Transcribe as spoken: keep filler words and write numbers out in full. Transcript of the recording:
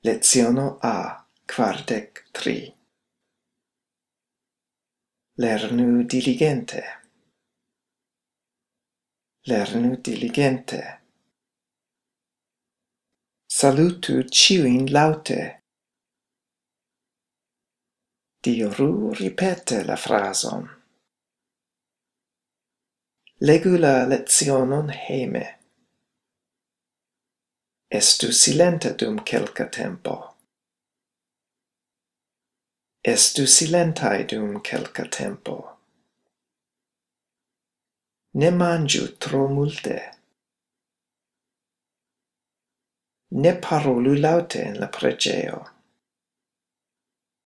Leziono A kvardek tri. Lernu diligente. Lernu diligente. Salutu ĉiujn laŭte. Diru ripete la frazon. Legu la lecionon hejme. Estu silenta dum kelka tempo. Estu silentaj dum kelka tempo. Ne manĝu tro multe. Ne parolu laŭte en la preĝejo.